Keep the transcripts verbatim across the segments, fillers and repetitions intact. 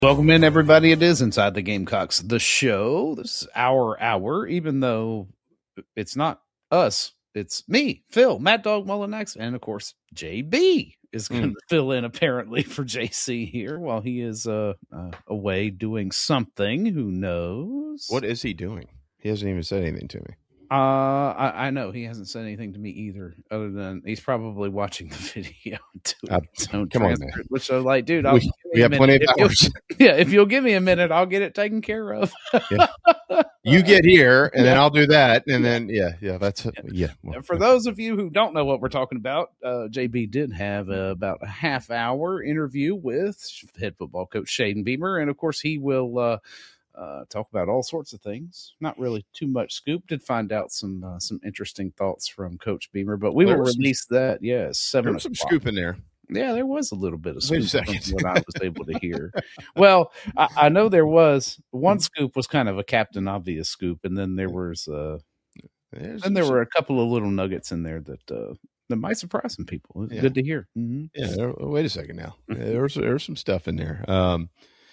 Welcome in, everybody. It is Inside the Gamecocks, the show. This is our hour, even though it's not us. It's me, Phil, Mad Dog Mullinax, and of course, J B is going to mm. fill in apparently for J C here while he is uh, uh, away doing something. Who knows? What is he doing? He hasn't even said anything to me. Uh, I, I know he hasn't said anything to me either, other than he's probably watching the video. Uh, come on, man. Which I'm like, dude, I'll we, we have plenty of hours. Yeah, if you'll give me a minute, I'll get it taken care of. Yeah. You get here, and yeah. then I'll do that, and then yeah, yeah, that's yeah. yeah. Well, for those of you who don't know what we're talking about, uh, J B did have uh, about a half hour interview with head football coach Shaden Beamer, and of course, he will. Uh, Uh, talk about all sorts of things. Not really too much scoop. Did find out some uh, some interesting thoughts from Coach Beamer, but we there will release some, that. Yeah, seven. There was some scoop in there. Yeah, there was a little bit of scoop from what I was able to hear. Well, I, I know there was one scoop was kind of a Captain Obvious scoop, and then there was uh, and there were a couple of little nuggets in there that uh, that might surprise some people. It's yeah. good to hear. Mm-hmm. Yeah, wait a second now. There was there was some stuff in there. Um,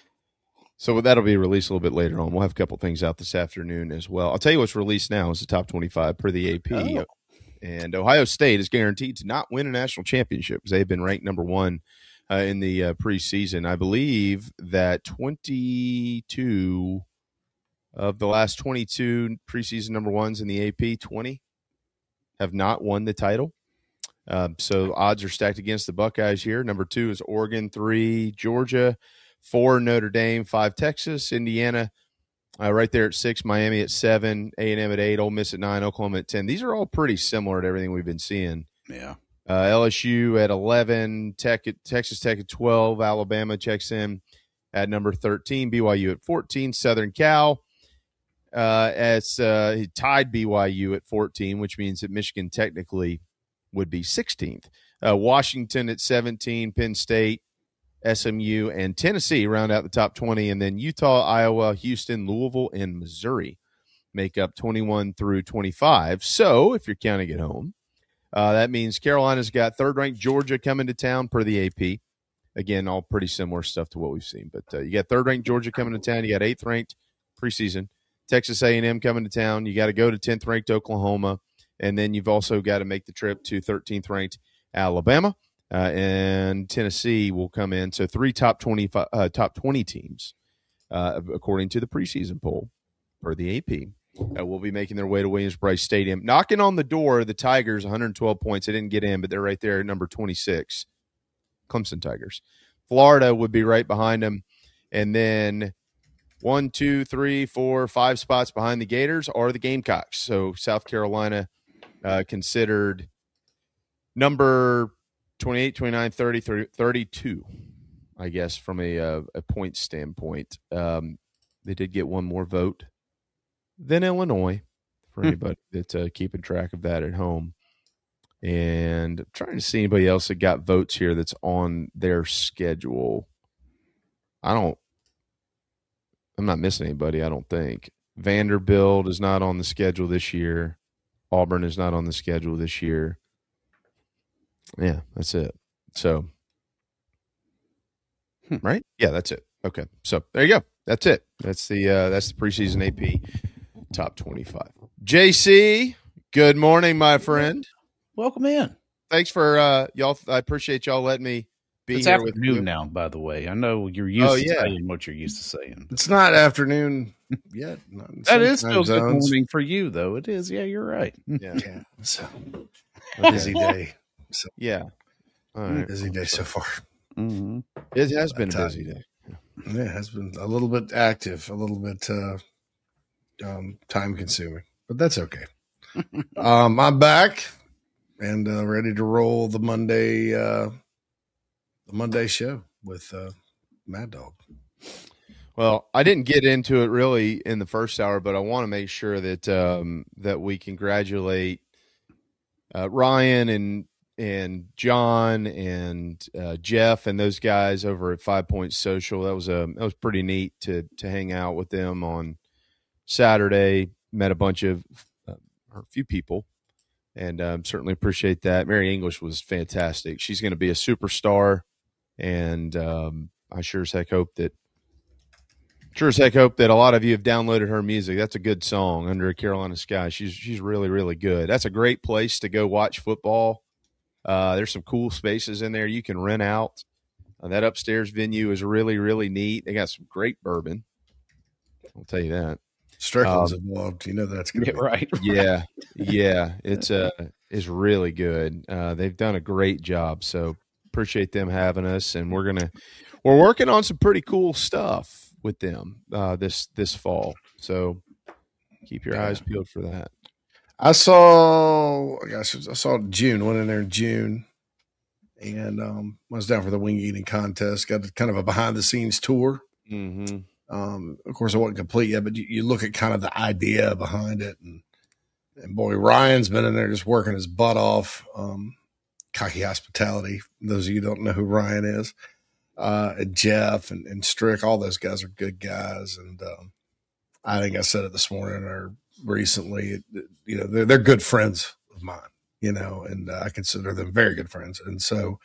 So that'll be released a little bit later on. We'll have a couple things out this afternoon as well. I'll tell you what's released now is the top twenty-five per the A P. Oh. And Ohio State is guaranteed to not win a national championship because they've been ranked number one uh, in the uh, preseason. I believe that twenty-two of the last twenty-two preseason number ones in the A P, twenty have not won the title. Uh, so odds are stacked against the Buckeyes here. Number two is Oregon, three, Georgia. Four, Notre Dame. Five, Texas. Indiana uh, right there at six. Miami at seven. A and M at eight. Ole Miss at nine. Oklahoma at ten. These are all pretty similar to everything we've been seeing. Yeah. Uh, L S U at eleven. Tech at, Texas Tech at twelve. Alabama checks in at number thirteen. B Y U at fourteen. Southern Cal uh, as uh, he tied B Y U at fourteen, which means that Michigan technically would be sixteenth. Uh, Washington at seventeen. Penn State, S M U, and Tennessee round out the top twenty, and then Utah, Iowa, Houston, Louisville, and Missouri make up twenty-one through twenty-five. So if you're counting at home, uh, that means Carolina's got third-ranked Georgia coming to town per the A P. Again, all pretty similar stuff to what we've seen. But uh, you got third-ranked Georgia coming to town. You got eighth-ranked preseason. Texas A and M coming to town. You got to go to tenth-ranked Oklahoma, and then you've also got to make the trip to thirteenth-ranked Alabama. Uh, and Tennessee will come in. So three top twenty, uh, top twenty teams, uh, according to the preseason poll for the A P, uh, will be making their way to Williams-Brice Stadium. Knocking on the door, the Tigers, one hundred twelve points. They didn't get in, but they're right there at number twenty-six, Clemson Tigers. Florida would be right behind them. And then one, two, three, four, five spots behind the Gators are the Gamecocks. So South Carolina uh, considered number twenty-eight, twenty-nine, thirty, thirty, thirty-two, I guess, from a uh, a point standpoint. Um, they did get one more vote than Illinois, for anybody that's uh, keeping track of that at home. And I'm trying to see anybody else that got votes here that's on their schedule. I don't – I'm not missing anybody, I don't think. Vanderbilt is not on the schedule this year. Auburn is not on the schedule this year. Yeah, that's it. So, right? Yeah, that's it. Okay, so there you go. That's it. That's the uh, that's the preseason A P top twenty-five. J C, good morning, my friend. Welcome in. Thanks for uh, y'all. I appreciate y'all letting me be it's here with you. It's afternoon now, by the way. I know you're used oh, to yeah. saying what you're used to saying. It's not afternoon yet. Not that is still zones. Good morning for you, though. It is. Yeah, you're right. Yeah. yeah. So, a busy day. So, yeah. All right. Busy day so far. Mm-hmm. It has been a busy day. Yeah, it has been a little bit active, a little bit uh, um, time consuming, but that's okay. um, I'm back and uh, ready to roll the Monday, uh, the Monday show with uh, Mad Dog. Well, I didn't get into it really in the first hour, but I want to make sure that um, that we congratulate uh, Ryan and. and John and uh, Jeff and those guys over at Five Points Social. That was a that was pretty neat to to hang out with them on Saturday. Met a bunch of uh, or a few people, and um, certainly appreciate that. Mary English was fantastic. She's going to be a superstar, and um, I sure as heck hope that Sure as heck hope that a lot of you have downloaded her music. That's a good song, Under a Carolina Sky. She's she's really, really good. That's a great place to go watch football. Uh, there's some cool spaces in there you can rent out. Uh, that upstairs venue is really, really neat. They got some great bourbon. I'll tell you that. Strickland's um, involved. You know that's going to Yeah, be right. Yeah, yeah. It's uh, it's really good. Uh, they've done a great job. So appreciate them having us, and we're gonna we're working on some pretty cool stuff with them uh, this this fall. So keep your eyes peeled for that. I saw, I guess I saw June, went in there in June, and um, I was down for the wing eating contest. Got kind of a behind the scenes tour. Mm-hmm. Um, of course, it wasn't complete yet, but you, you look at kind of the idea behind it, and and boy, Ryan's been in there just working his butt off. Um, Cocky Hospitality. Those of you who don't know who Ryan is. Uh, and Jeff and, and Strick, all those guys are good guys. And um, I think I said it this morning or recently, you know, they're, they're good friends of mine, you know, and uh, I consider them very good friends. And so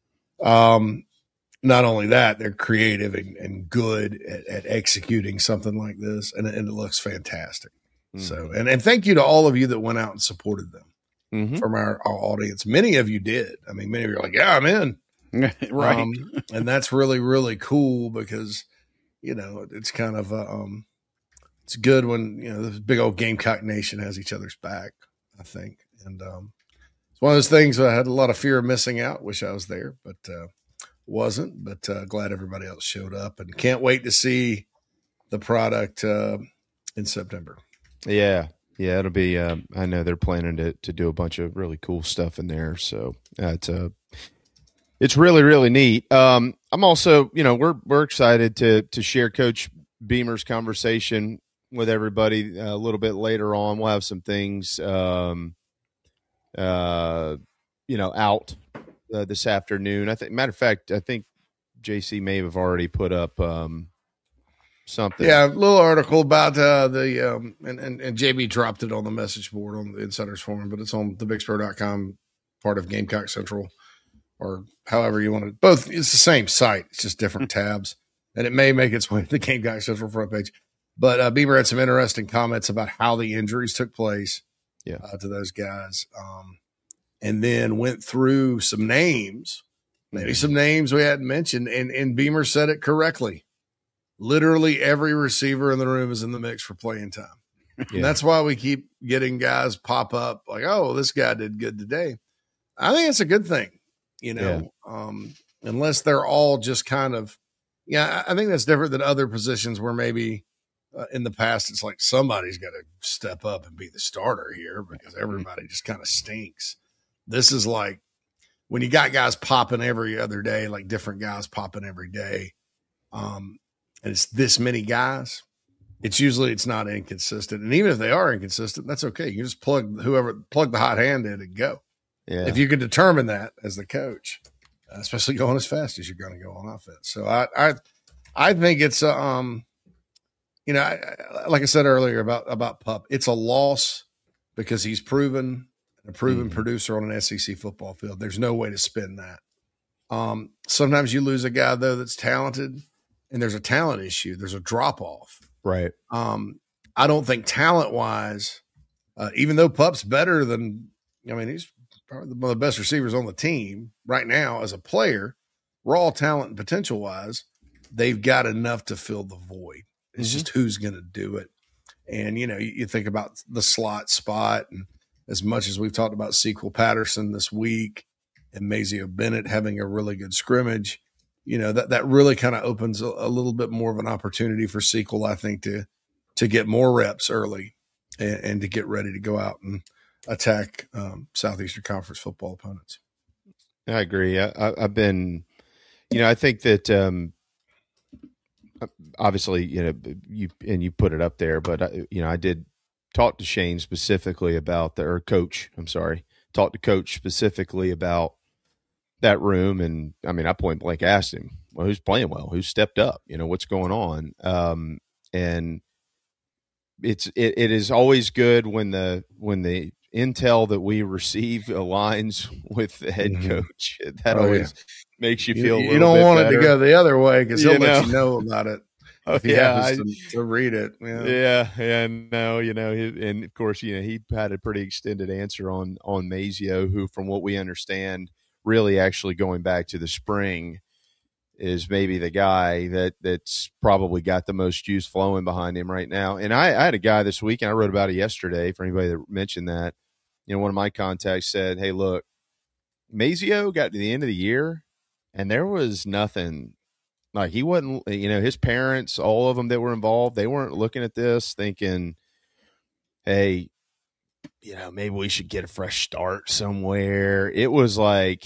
um, not only that, they're creative and, and good at, at executing something like this. And, and it looks fantastic. Mm-hmm. So, and, and thank you to all of you that went out and supported them mm-hmm. from our, our audience. Many of you did. I mean, many of you are like, yeah, I'm in. Right. Um, and that's really, really cool because, you know, it's kind of, uh, um, it's good when, you know, this big old Gamecock Nation has each other's back, I think. And um, it's one of those things I had a lot of fear of missing out. Wish I was there, but uh, wasn't. But uh, glad everybody else showed up and can't wait to see the product uh, in September. Yeah. Yeah, it'll be, uh, I know they're planning to, to do a bunch of really cool stuff in there. So uh, it's a, It's really, really neat. Um, I'm also, you know, we're we're excited to to share Coach Beamer's conversation with everybody a little bit later on. We'll have some things, um, uh, you know, out uh, this afternoon. I think, matter of fact, I think J C may have already put up um, something. Yeah, a little article about uh, the um, and, and and J B dropped it on the message board on the Insiders Forum, but it's on the big spur dot com, part of Gamecock Central. Or however you want to, both, it's the same site. It's just different tabs. And it may make its way to the Gamecock Central front page. But uh, Beamer had some interesting comments about how the injuries took place yeah. uh, to those guys. Um, and then went through some names, maybe some names we hadn't mentioned. And, and Beamer said it correctly. Literally every receiver in the room is in the mix for playing time. Yeah. And that's why we keep getting guys pop up like, oh, this guy did good today. I think it's a good thing. You know, yeah. um, unless they're all just kind of, yeah, I think that's different than other positions where maybe uh, in the past it's like somebody's got to step up and be the starter here because everybody just kind of stinks. This is like when you got guys popping every other day, like different guys popping every day, um, and it's this many guys, it's usually it's not inconsistent. And even if they are inconsistent, that's okay. You just plug whoever, plug the hot hand in and go. Yeah. If you can determine that as the coach, especially going as fast as you're going to go on offense. So I, I, I think it's, a, um, you know, I, I, like I said earlier about, about Pup, it's a loss because he's proven a proven mm-hmm. producer on an S E C football field. There's no way to spin that. Um, sometimes you lose a guy though, that's talented and there's a talent issue. There's a drop off. Right. Um, I don't think talent wise, uh, even though Pup's better than, I mean, he's probably one of the best receivers on the team right now as a player, raw talent and potential wise, they've got enough to fill the void. It's mm-hmm. just who's going to do it. And, you know, you, you think about the slot spot and as much as we've talked about Sequel Patterson this week and Mazeo Bennett having a really good scrimmage, you know, that, that really kind of opens a, a little bit more of an opportunity for Sequel, I think, to, to get more reps early and, and to get ready to go out and attack um, Southeastern Conference football opponents. I agree. I, I, I've been, you know, I think that um, obviously, you know, you and you put it up there, but I, you know, I did talk to Shane specifically about the, or coach, I'm sorry, talk to coach specifically about that room. And I mean, I point blank asked him, well, who's playing well, who's stepped up, you know, what's going on. Um, and it's, it, it is always good when the, when the, intel that we receive aligns with the head coach. That oh, always yeah. makes you feel you, a you don't want better. it to go the other way because he'll you let know. you know about it. Oh, if he yeah, happens I, to, to read it. Yeah. yeah, yeah, no, you know, he, and of course, you know, he had a pretty extended answer on on Mazio, who, from what we understand, really actually going back to the spring, is maybe the guy that that's probably got the most juice flowing behind him right now. And I, I had a guy this week, and I wrote about it yesterday for anybody that mentioned that. You know, one of my contacts said, "Hey, look, Mazio got to the end of the year, and there was nothing." Like, he wasn't, you know, his parents, all of them that were involved, they weren't looking at this thinking, hey, you know, maybe we should get a fresh start somewhere. It was like,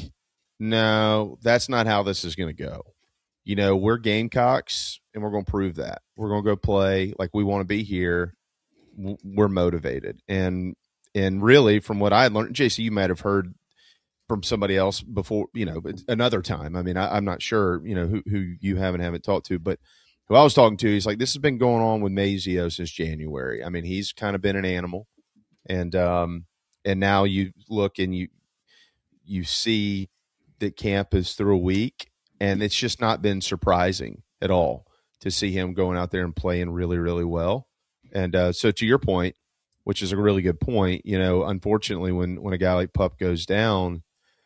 no, that's not how this is going to go. You know, we're Gamecocks, and we're going to prove that. We're going to go play like we want to be here. We're motivated. And, and really, from what I had learned, J C, you might have heard from somebody else before, you know, another time. I mean, I, I'm not sure, you know, who, who you haven't haven't talked to, but who I was talking to, he's like, this has been going on with Mazio since January. I mean, he's kind of been an animal, and um, and now you look and you you see that camp is through a week, and it's just not been surprising at all to see him going out there and playing really, really well. And uh, so, to your point, which is a really good point, you know, unfortunately, when when a guy like Pup goes down,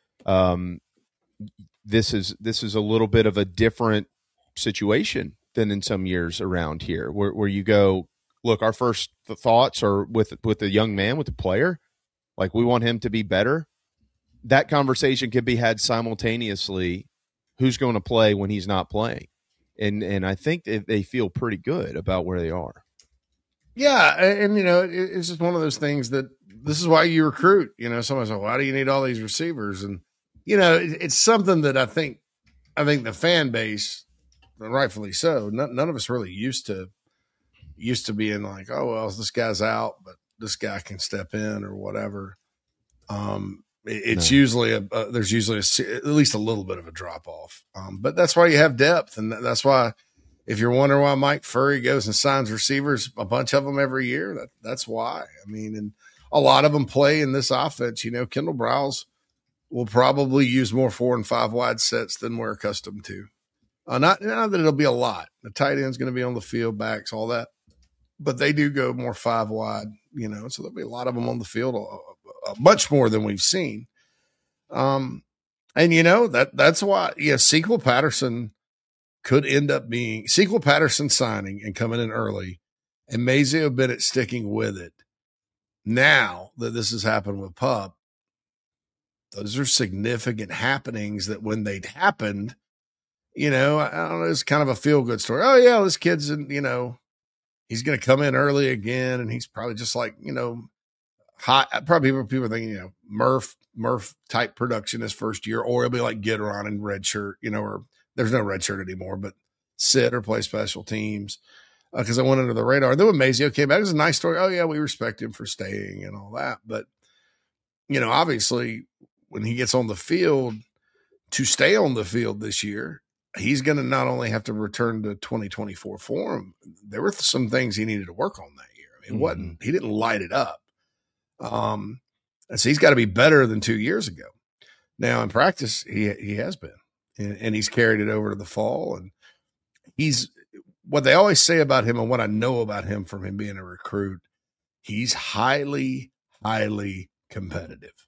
Um, this is this is a little bit of a different situation than in some years around here, where where you go, look, our first thoughts are with with the young man, with the player, like we want him to be better. That conversation can be had simultaneously. Who's going to play when he's not playing? And and I think that they feel pretty good about where they are. Yeah, and, and you know, it, it's just one of those things that this is why you recruit. You know, someone's like, why do you need all these receivers? And you know, it, it's something that I think, I think the fan base, and rightfully so, none, none of us really used to used to being like, oh well, this guy's out, but this guy can step in or whatever. Um, it, it's No. usually a, a there's usually a, at least a little bit of a drop off. Um, but that's why you have depth, and that's why. If you're wondering why Mike Furry goes and signs receivers, a bunch of them every year, that, that's why. I mean, and a lot of them play in this offense. You know, Kendall Browse will probably use more four and five wide sets than we're accustomed to. Uh, not, not that it'll be a lot. The tight end's going to be on the field, backs, all that. But they do go more five wide, you know, so there'll be a lot of them on the field, uh, uh, much more than we've seen. Um, and, you know, that that's why, yeah, Sequel Patterson – could end up being Sequel Patterson signing and coming in early, and Mazio Bennett sticking with it. Now that this has happened with Pup, those are significant happenings that when they'd happened, you know, I don't know, it's kind of a feel good story. Oh yeah, this kid's, in, you know, he's going to come in early again, and he's probably just like, you know, hot. Probably people, people are thinking, you know, Murph, Murph type production his first year, or it'll be like Gidron in red shirt, you know, or there's no red shirt anymore, but sit or play special teams because uh, I went under the radar. Then when Mazio came back, it was a nice story. Oh, yeah, we respect him for staying and all that. But, you know, obviously when he gets on the field to stay on the field this year, he's going to not only have to return to twenty twenty-four form, there were some things he needed to work on that year. I mean, it mm-hmm. wasn't, he didn't light it up. Um, and so he's got to be better than two years ago. Now in practice, he he has been. And he's carried it over to the fall. And he's what they always say about him and what I know about him from him being a recruit, he's highly, highly competitive.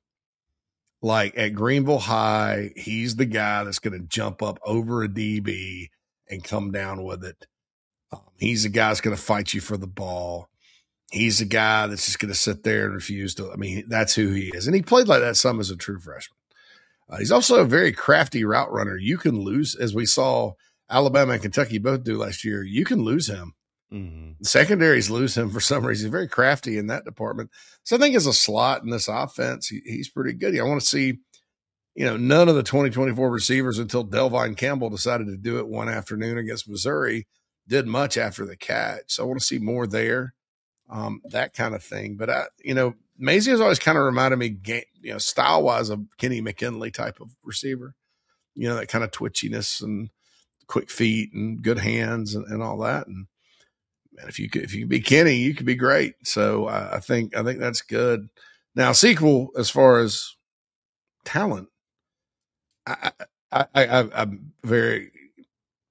Like at Greenville High, he's the guy that's going to jump up over a D B and come down with it. Um, he's the guy that's going to fight you for the ball. He's the guy that's just going to sit there and refuse to. I mean, that's who he is. And he played like that some as a true freshman. Uh, he's also a very crafty route runner. You can lose, as we saw Alabama and Kentucky both do last year, you can lose him. Mm-hmm. The secondaries lose him for some reason. He's very crafty in that department. So I think as a slot in this offense, he, he's pretty good. I want to see, you know, none of the twenty twenty-four receivers until Delvine Campbell decided to do it one afternoon against Missouri did much after the catch. So I want to see more there, um, that kind of thing. But, I, you know, Mazio's always kind of reminded me, you know, style-wise of Kenny McKinley type of receiver, you know, that kind of twitchiness and quick feet and good hands and, and all that. And man, if you could, if you could be Kenny, you could be great. So I, I think, I think that's good. Now, Sequel, as far as talent, I, I, I, I'm very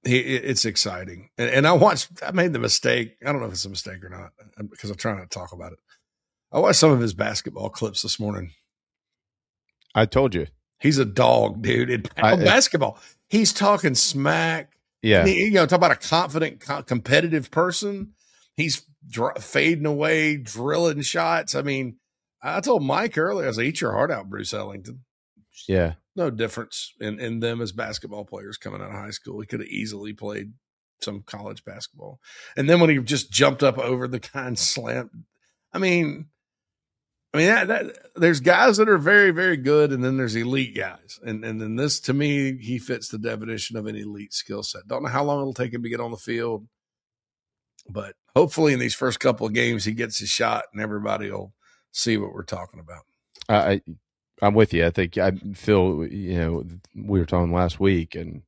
he, it's exciting. And, and I watched, I made the mistake. I don't know if it's a mistake or not because I'm trying not to talk about it. I watched some of his basketball clips this morning. I told you. He's a dog, dude. In I, basketball, he's talking smack. Yeah. He, you know, talk about a confident, co- competitive person. He's dr- fading away, drilling shots. I mean, I told Mike earlier, I was like, eat your heart out, Bruce Ellington. Yeah. No difference in, in them as basketball players coming out of high school. He could have easily played some college basketball. And then when he just jumped up over the guy and slammed, I mean, I mean, that, that, there's guys that are very, very good, and then there's elite guys. And and then this, to me, he fits the definition of an elite skill set. Don't know how long it'll take him to get on the field, but hopefully in these first couple of games he gets his shot, and everybody will see what we're talking about. I, I'm with you. I think I feel, you know, we were talking last week, and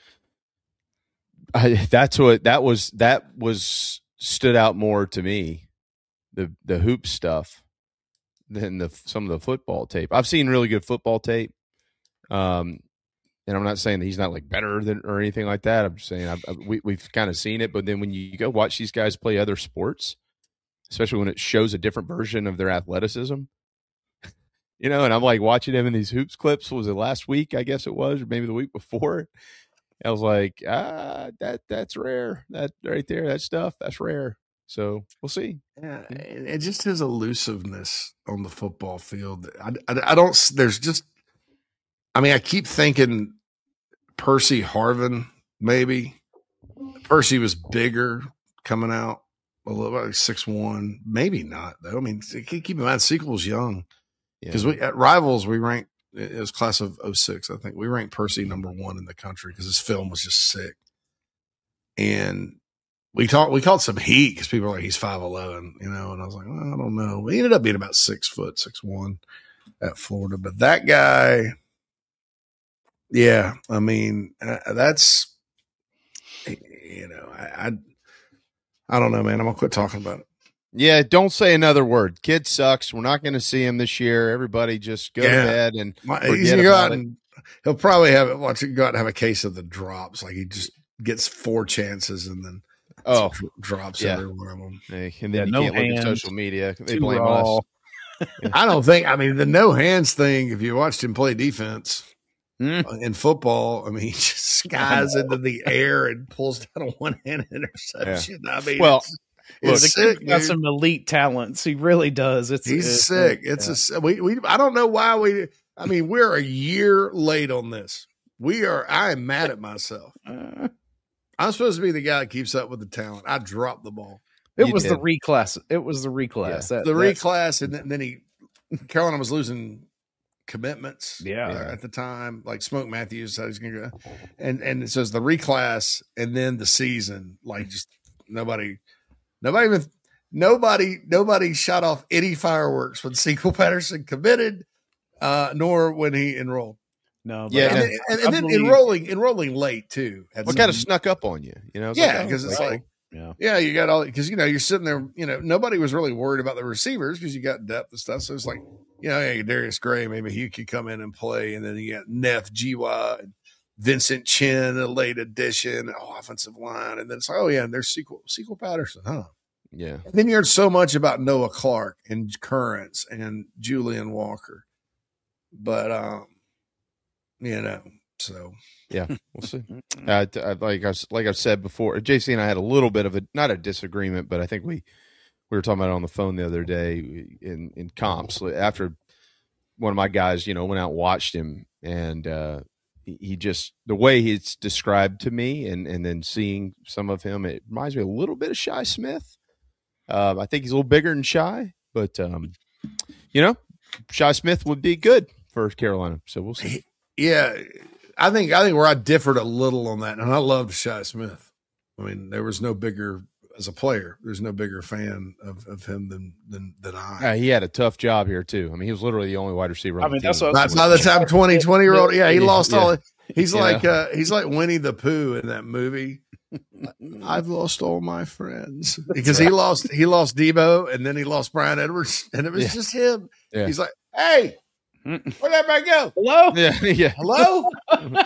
I, that's what that was. That was stood out more to me, the the hoop stuff, than the some of the football tape. I've seen really good football tape, um, and I'm not saying that he's not like better than or anything like that. I'm just saying I've, I've, we, we've kind of seen it, but then when you go watch these guys play other sports, especially when it shows a different version of their athleticism. You know, and I'm like watching him in these hoops clips. Was it last week? I guess it was, or maybe the week before. I was like, ah, that that's rare. That right there, that stuff, that's rare. So we'll see. Yeah, and just his elusiveness on the football field. I, I, I don't. There's just. I mean, I keep thinking Percy Harvin. Maybe Percy was bigger coming out a little like six one. Maybe not though. I mean, keep in mind, Sequel's young. Because yeah. we at Rivals we ranked it was class of oh six, I think. We ranked Percy number one in the country because his film was just sick. And we talked we called some heat because people were like, he's five eleven, you know, and I was like, well, I don't know. He ended up being about six foot, six one at Florida. But that guy, yeah, I mean, uh, that's you know, I, I I don't know, man. I'm gonna quit talking about it. Yeah, don't say another word. Kid sucks. We're not going to see him this year. Everybody just go yeah. to bed and My, forget go about out it. And he'll probably have it. Watch it go out and have a case of the drops. Like he just gets four chances and then oh drops yeah. every one of them. Hey, and then yeah, you no can't hands, look at social media. They too blame raw. us. I don't think. I mean, the no hands thing. If you watched him play defense Mm. in football, I mean, he just skies into the air and pulls down a one hand interception. Yeah. I mean, well. It's, It's Look, sick, he's got dude. some elite talents. He really does. It's he's it's, sick. Uh, It's yeah. a we we. I don't know why we. I mean, we're a year late on this. We are. I am mad at myself. Uh, I'm supposed to be the guy that keeps up with the talent. I dropped the ball. it You was did. the reclass. It was the reclass. Yeah. That, The that's- reclass, and then, and then he Carolina was losing commitments. Yeah. uh, at the time, like Smoke Matthews said he's gonna go, and and it says the reclass, and then the season, like just nobody, nobody even. Nobody, nobody shot off any fireworks when Sequel Patterson committed, uh, nor when he enrolled. No, but Yeah, I- And, then, and, I and then believe- enrolling, enrolling late too. Had What some- kind of snuck up on you? You know, it's yeah, like, because oh, it's okay. like, yeah. yeah, you got all because you know you're sitting there. You know, nobody was really worried about the receivers because you got depth and stuff. So it's like, you know, hey, Darius Gray, maybe he could come in and play, and then you got Neff, G Y, and Vincent Chin, a late addition, oh, offensive line, and then it's like, oh yeah, and there's Sequel, Sequel Patterson, huh? Yeah. And then you heard so much about Noah Clark and Currents and Julian Walker. But, um, you know, so. Yeah, we'll see. Uh, t- uh, like I was, like I've said before, J C and I had a little bit of a not a disagreement, but I think we we were talking about it on the phone the other day in in comps after one of my guys, you know, went out and watched him, and uh, he, he just the way he's described to me, and and then seeing some of him, it reminds me a little bit of Shi Smith. Uh, I think he's a little bigger than Shi, but um, you know, Shi Smith would be good for Carolina, so we'll see. Yeah, I think I think where I differed a little on that, and I loved Shi Smith. I mean, there was no bigger as a player. There's no bigger fan of, of him than than than I. Uh, he had a tough job here too. I mean, he was literally the only wide receiver. On I mean, the that's team. what I That's not the time twenty twenty year old. Yeah, he lost Yeah. all. He's You like know? uh, he's like Winnie the Pooh in that movie. I've lost all my friends because he lost he lost Debo and then he lost Brian Edwards and it was Yeah. just him. Yeah. He's like, hey, where'd everybody go? Hello? Yeah, yeah. Hello?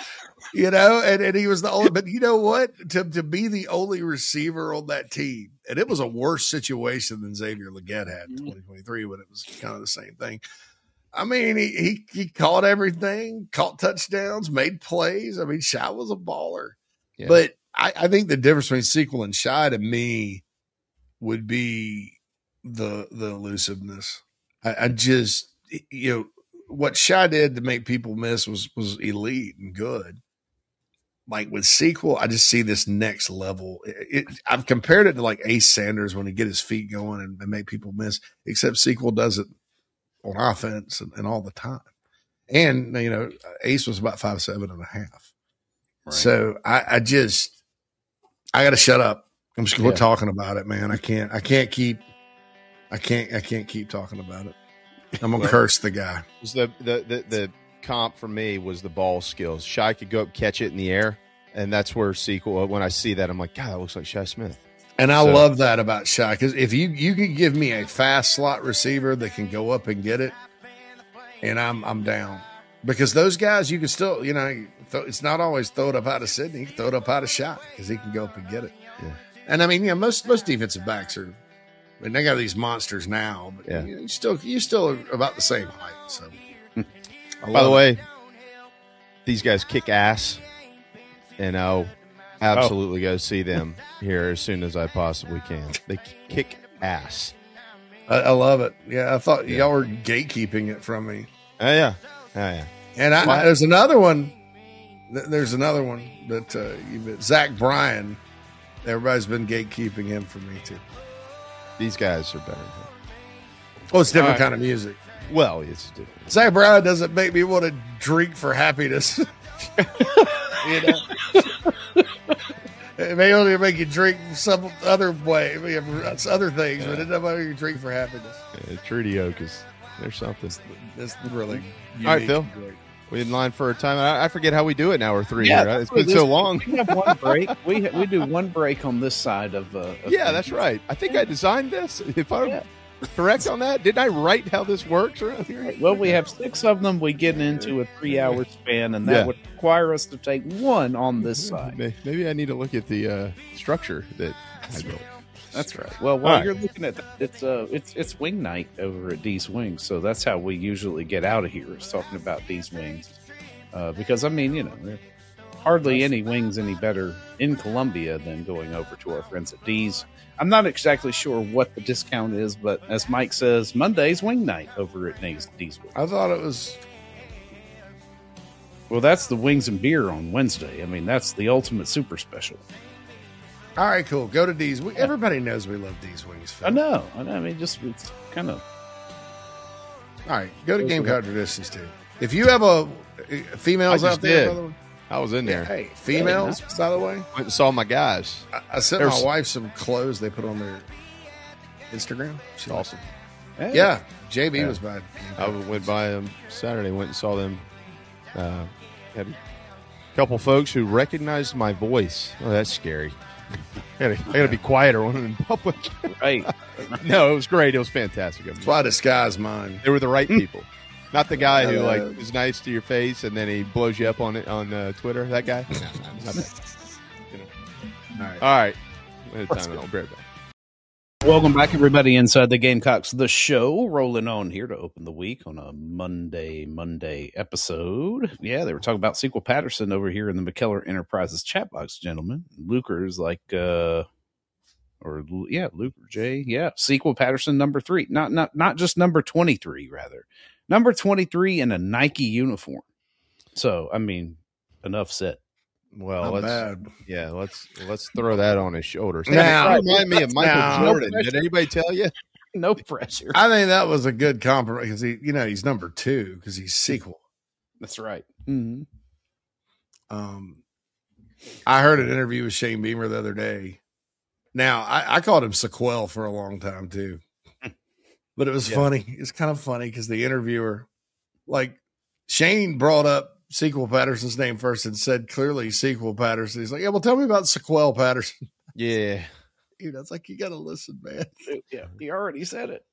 You know, and, and he was the only, but you know what? To to be the only receiver on that team, and it was a worse situation than Xavier Legette had in twenty twenty-three when it was kind of the same thing. I mean, he he, he caught everything, caught touchdowns, made plays. I mean, Shai was a baller. Yeah. But I, I think the difference between Sequel and Shai to me would be the the elusiveness. I, I just, you know, what Shai did to make people miss was was elite and good. Like with Sequel, I just see this next level. It, it, I've compared it to like Ace Sanders when he get his feet going and, and make people miss, except Sequel does it on offense and, and all the time. And, you know, Ace was about five, seven and a half. Right. So I, I just, I got to shut up. I'm just going to yeah. talking about it, man. I can't, I can't keep, I can't, I can't keep talking about it. I'm going to curse the guy. The, the, the, the, comp for me was the ball skills. Shai could go up, catch it in the air, and that's where Sequel. When I see that, I'm like, God, that looks like Shi Smith. And I so, love that about Shai, because if you you can give me a fast slot receiver that can go up and get it, and I'm I'm down, because those guys you can still, you know, th- it's not always throw it up out of Sydney, you can throw it up out of Shai because he can go up and get it. Yeah. And I mean, you know, most most defensive backs are, I mean, they got these monsters now, but yeah. you, know, you still you still are about the same height, so. By the way, these guys kick ass, and I'll absolutely oh. go see them here as soon as I possibly can. They kick ass. I, I love it. Yeah, I thought yeah. y'all were gatekeeping it from me. Oh, yeah. Oh, yeah. And I, I, there's another one. There's another one that uh, you've Zach Bryan. Everybody's been gatekeeping him from me, too. These guys are better. Oh, it's different right. kind of music. Well, it's different. Zach Bryan doesn't make me want to drink for happiness. You know, it may only make you drink some other way, I mean, other things, yeah. but it doesn't make you drink for happiness. Yeah, Treaty Oak is there's something. That's really all right, Phil. We in line for a time. I, I forget how we do it now. We're three yeah, here. Right? It's been this, so long. We have one break. we we do one break on this side of. Uh, of yeah, that's right. I think I designed this. If I. Yeah. Correct on that? Didn't I write how this works around here? Well, we have six of them. We get into a three-hour span, and that yeah. would require us to take one on this side. Maybe I need to look at the uh, structure that That's I built. Right. That's right. Well, while All you're right. looking at that, it's uh, it's it's wing night over at D's Wings, so that's how we usually get out of here. Is talking about D's Wings, uh, because I mean, you know, there's hardly any wings any better in Columbia than going over to our friends at D's. I'm not exactly sure what the discount is, but as Mike says, Monday's wing night over at D's Wings. I thought it was. Well, that's the wings and beer on Wednesday. I mean, that's the ultimate super special. All right, cool. Go to D's. We, everybody knows we love D's Wings. Phil. I know. I know. I mean, just it's kind of. All right, go to Gamecock Traditions too. If you have a females out there, by the way. I was in there. Hey, females, by the way. Went and saw my guys. I, I sent There's... my wife some clothes they put on their Instagram. She's awesome. Hey. Yeah, J B yeah. was by. I went by them Saturday, went and saw them. Uh, had a couple folks who recognized my voice. Oh, that's scary. I gotta, I gotta be quieter when I'm in public. Right. No, it was great. It was fantastic. That's why I disguise mine. They were the right people. Not the guy who like is nice to your face and then he blows you up on it on uh, Twitter. That guy. No, no, not that. You know. All right. All right. Time I'll be right back. Welcome back, everybody, inside the Gamecocks, the show, rolling on here to open the week on a Monday, Monday episode. Yeah, they were talking about Sequel Patterson over here in the McKellar Enterprises chat box, gentlemen. Luker's like, uh, or yeah, Luker J. Yeah, Sequel Patterson number three, not not not just number twenty-three, rather. Number twenty-three in a Nike uniform. So, I mean, enough said. Well, Not let's bad. yeah, let's let's throw that on his shoulders. Now, remind me of Michael now, Jordan. No Did anybody tell you? No pressure. I think that was a good compliment because he, you know, he's number two because he's Sequel. That's right. Mm-hmm. Um, I heard an interview with Shane Beamer the other day. Now, I, I called him Sequel for a long time too. But it was yeah. funny. It's kind of funny because the interviewer, like Shane brought up Sequel Patterson's name first and said clearly Sequel Patterson. He's like, yeah, well, tell me about Sequel Patterson. Yeah. Dude, that's like, you got to listen, man. Yeah, he already said it.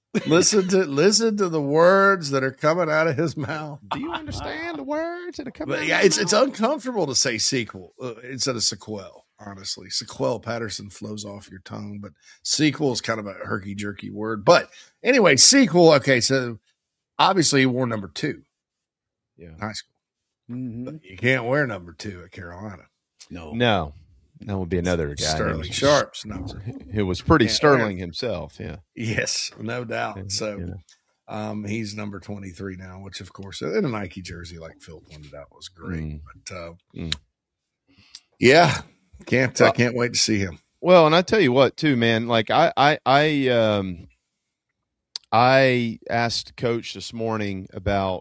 Listen to listen to the words that are coming out of his mouth. Do you understand the words that are coming? But out yeah, of it's his it's mouth? uncomfortable to say sequel uh, instead of sequel. Honestly, sequel Patterson flows off your tongue, but sequel is kind of a herky jerky word. But anyway, sequel. Okay, so obviously he wore number two Yeah. in high school. Mm-hmm. But you can't wear number two at Carolina. No. No, that would be another guy. Sterling named- Sharp's number. Who was pretty Can't sterling himself. Yeah. Yes, no doubt. Yeah, So yeah. um, he's number twenty-three now, which of course in a Nike jersey, like Phil pointed out, was great. Mm. But uh, Mm. yeah, can't I Well- can't wait to see him. Well, and I tell you what, too, man. Like I, I, I, um, I asked Coach this morning about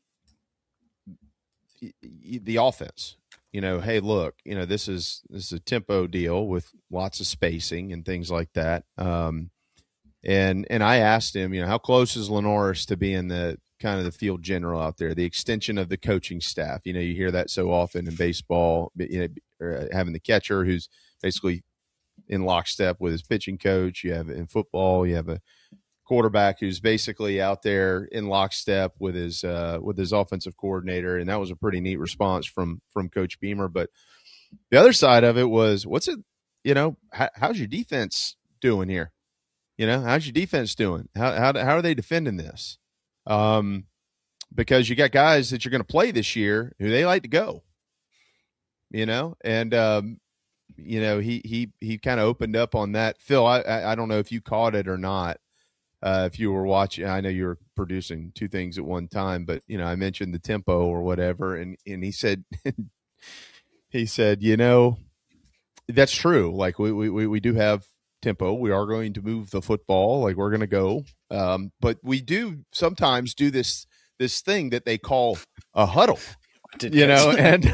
y- y- the offense. You know, hey, look, you know, this is this is a tempo deal with lots of spacing and things like that. Um, and and I asked him, you know, how close is Lenoris to being the kind of the field general out there, the extension of the coaching staff? You know, you hear that so often in baseball. You know, or having the catcher who's basically in lockstep with his pitching coach. You have in football, you have a quarterback who's basically out there in lockstep with his uh, with his offensive coordinator, and that was a pretty neat response from from Coach Beamer. But the other side of it was, what's it? You know, how, how's your defense doing here? You know, how's your defense doing? How how how are they defending this? Um, because you got guys that you're going to play this year who they like to go. You know, and um, you know, he he he kind of opened up on that. Phil, I, I I don't know if you caught it or not. Uh, if you were watching, I know you were producing two things at one time, but you know, I mentioned the tempo or whatever, and and he said, he said, you know, that's true. Like we we we do have tempo. We are going to move the football. Like we're going to go, um, but we do sometimes do this this thing that they call a huddle. You know, and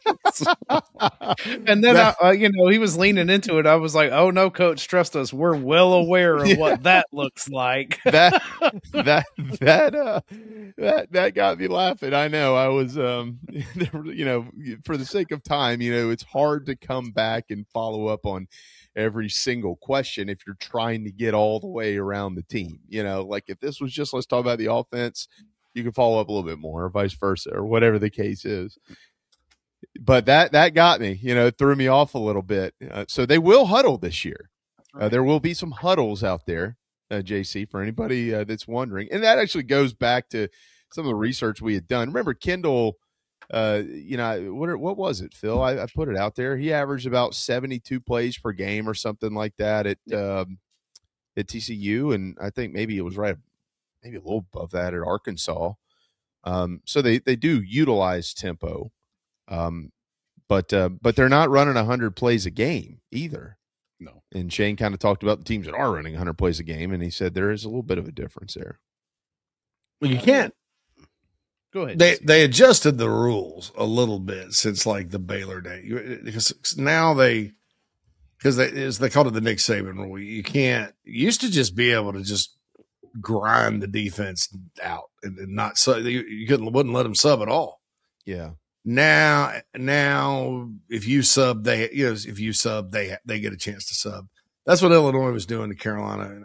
and then I, uh, you know, he was leaning into it. I was like, "Oh no, Coach, trust us. We're well aware of Yeah. what that looks like." that that that uh that that got me laughing. I know I was um you know, for the sake of time, you know, it's hard to come back and follow up on every single question if you're trying to get all the way around the team. You know, like if this was just let's talk about the offense, you can follow up a little bit more, or vice versa, or whatever the case is. But that that got me, you know, it threw me off a little bit. Uh, so they will huddle this year. Uh, there will be some huddles out there, uh, J C, for anybody uh, that's wondering. And that actually goes back to some of the research we had done. Remember, Kendall, uh, you know, what what was it, Phil? I, I put it out there. He averaged about seventy-two plays per game or something like that at um, at T C U, and I think maybe it was right, maybe a little above that at Arkansas. Um, so they they do utilize tempo. Um, but uh, but they're not running one hundred plays a game either. No. And Shane kind of talked about the teams that are running one hundred plays a game, and he said there is a little bit of a difference there. Well, you can't. Go ahead. They Jesse. they adjusted the rules a little bit since like the Baylor day, You- because now they because they as they called it the Nick Saban rule. You can't. You used to just be able to just grind the defense out and, and not sub. You, you couldn't wouldn't let them sub at all. Yeah. Now, now, if you sub, they you know if you sub, they they get a chance to sub. That's what Illinois was doing to Carolina.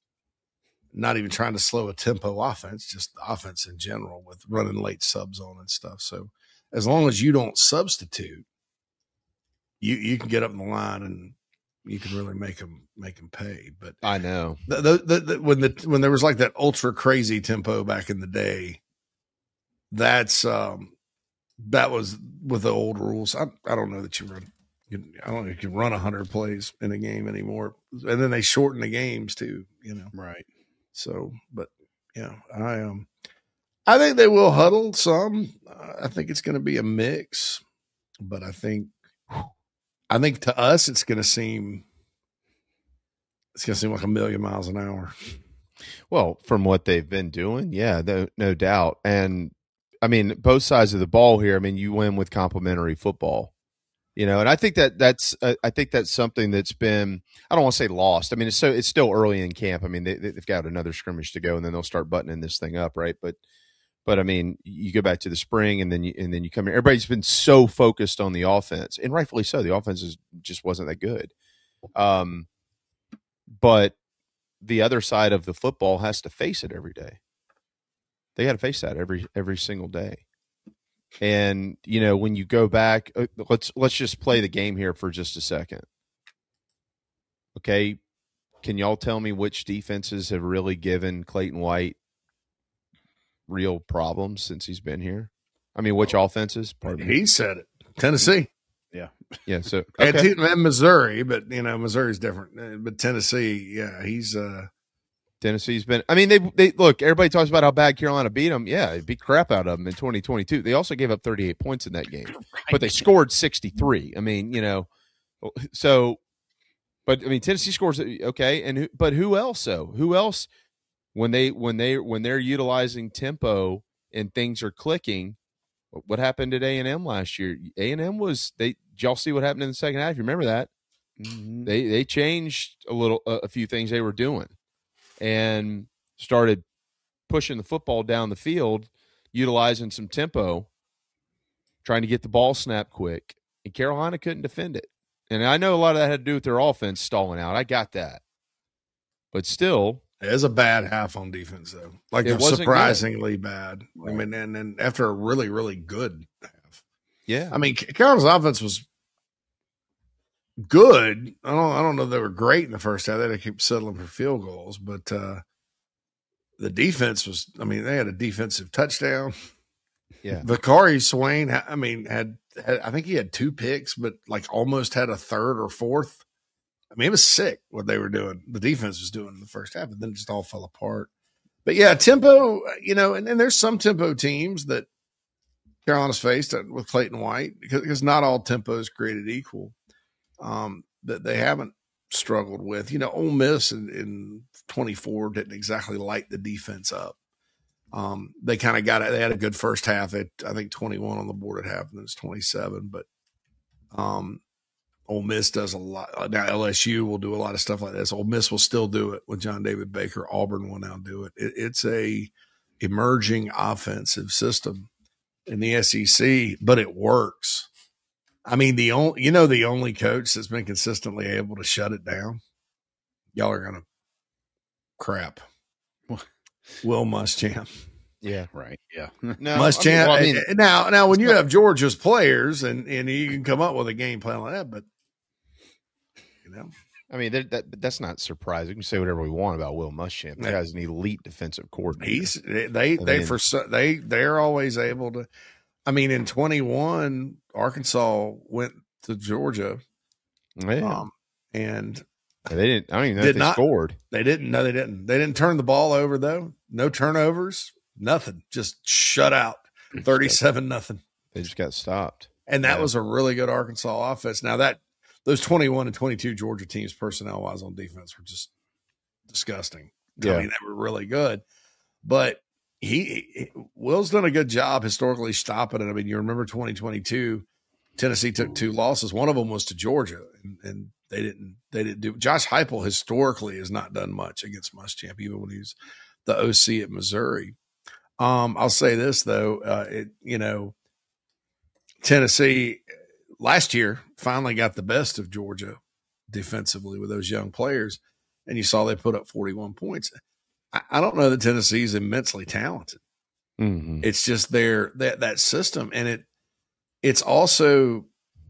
Not even trying to slow a tempo offense, just the offense in general with running late subs on and stuff. So, as long as you don't substitute, you you can get up in the line and you can really make them make them pay. But I know the, the, the, the, when the when there was like that ultra crazy tempo back in the day, that's um. That was with the old rules. I, I don't know that you run. You, I don't know if you can run a hundred plays in a game anymore. And then they shorten the games too. You know, Right. so, but yeah, I um, I think they will huddle some. Uh, I think it's going to be a mix, but I think, I think to us it's going to seem, it's going to seem like a million miles an hour. Well, from what they've been doing, yeah, no, no doubt. And I mean, both sides of the ball here. I mean, you win with complementary football, you know, and I think that that's uh, I think that's something that's been, I don't want to say lost. I mean, it's so it's still early in camp. I mean, they, they've got another scrimmage to go, and then they'll start buttoning this thing up, right? But but I mean, you go back to the spring, and then you and then you come here. Everybody's been so focused on the offense, and rightfully so. The offense is, just wasn't that good. Um, but the other side of the football has to face it every day. They got to face that every every single day. And you know, when you go back, uh, let's let's just play the game here for just a second. Okay, can y'all tell me which defenses have really given Clayton White real problems since he's been here? I mean, which offenses? Pardon me. He said it. Tennessee. Yeah. Yeah. So and, okay. and Missouri, but you know, Missouri's different. Uh, But Tennessee, yeah, he's uh Tennessee's been. I mean, they they look. Everybody talks about how bad Carolina beat them. Yeah, it beat crap out of them in twenty twenty-two. They also gave up thirty-eight points in that game, Right. but they scored sixty-three. I mean, you know, so. But I mean, Tennessee scores okay, and who, but who else? So who else when they when they when they're utilizing tempo and things are clicking? What happened at A and M last year? A and M was they. Did y'all see what happened in the second half? You remember that? Mm-hmm. They they changed a little a, a few things they were doing, and started pushing the football down the field, utilizing some tempo, trying to get the ball snapped quick. And Carolina couldn't defend it. And I know a lot of that had to do with their offense stalling out. I got that. But still. it was a bad half on defense, though. Like, It it wasn't surprisingly bad. Right. I mean, and then after a really, really good half. Yeah. I mean, Carolina's offense was good. I don't I don't know if they were great in the first half. They had to keep settling for field goals, but uh, the defense was, I mean, they had a defensive touchdown. Yeah. Vicari Swain, I mean, had, had I think he had two picks, but like almost had a third or fourth. I mean, it was sick what they were doing. The defense was doing in the first half, and then it just all fell apart. But yeah, tempo, you know, and, and there's some tempo teams that Carolina's faced with Clayton White, because, because not all tempo is created equal, um, that they haven't struggled with. You know, Ole Miss in, in twenty-four didn't exactly light the defense up. Um, they kind of got it. They had a good first half. At I think twenty-one on the board at half, and then it's twenty-seven. But um, Ole Miss does a lot. Now L S U will do a lot of stuff like this. Ole Miss will still do it with John David Baker. Auburn will now do it. it it's a emerging offensive system in the S E C, but it works. I mean, the only you know the only coach that's been consistently able to shut it down. Y'all are gonna crap. Will Muschamp. Yeah. Right. Yeah. No, Muschamp. I mean, well, I mean, now, now when you not, have Georgia's players and and you can come up with a game plan like that, but you know, I mean that, that that's not surprising. We can say whatever we want about Will Muschamp. The guy's an elite defensive coordinator. he's they they, I they mean, for they they're always able to. I mean, in twenty-one, Arkansas went to Georgia, yeah. um, and they didn't. I don't even know did if they not, scored. They didn't. No, they didn't. They didn't turn the ball over though. No turnovers. Nothing. Just shut out. thirty-seven nothing. They just got stopped. And that yeah. was a really good Arkansas offense. Now that those twenty-one and twenty-two Georgia teams personnel wise on defense were just disgusting. Yeah. I mean, they were really good, but he, he Will's done a good job historically stopping it. I mean, you remember twenty twenty-two, Tennessee took two losses. One of them was to Georgia, and, and they didn't they didn't do. Josh Heupel historically has not done much against Muschamp, even when he was the O C at Missouri. Um, I'll say this though, uh, it you know, Tennessee last year finally got the best of Georgia defensively with those young players, and you saw they put up forty-one points. I, I don't know that Tennessee's immensely talented. Mm-hmm. It's just their that that system, and it it's also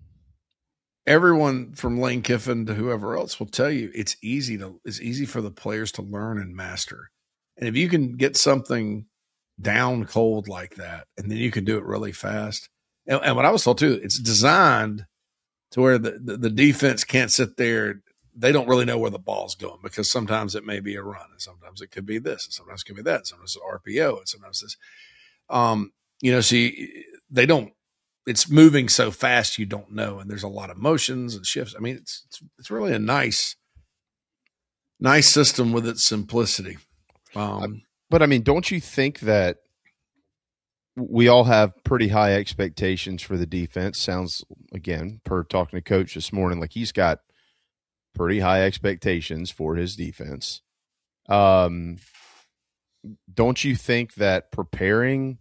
everyone from Lane Kiffin to whoever else will tell you it's easy to it's easy for the players to learn and master. And if you can get something down cold like that, and then you can do it really fast. And, and what I was told too, it's designed to where the, the, the defense can't sit there. They don't really know where the ball's going, because sometimes it may be a run, and sometimes it could be this, and sometimes it could be that, and sometimes it's R P O, and sometimes this. Um, you know, see, they don't. It's moving so fast, you don't know, and there's a lot of motions and shifts. I mean, it's it's, it's really a nice, nice system with its simplicity. Um, but I mean, don't you think that we all have pretty high expectations for the defense? Sounds, again, per talking to Coach this morning, like he's got pretty high expectations for his defense. Um, don't you think that preparing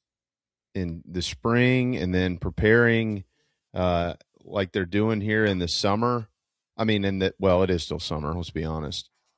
in the spring and then preparing uh, like they're doing here in the summer, I mean, in that, well, it is still summer, let's be honest.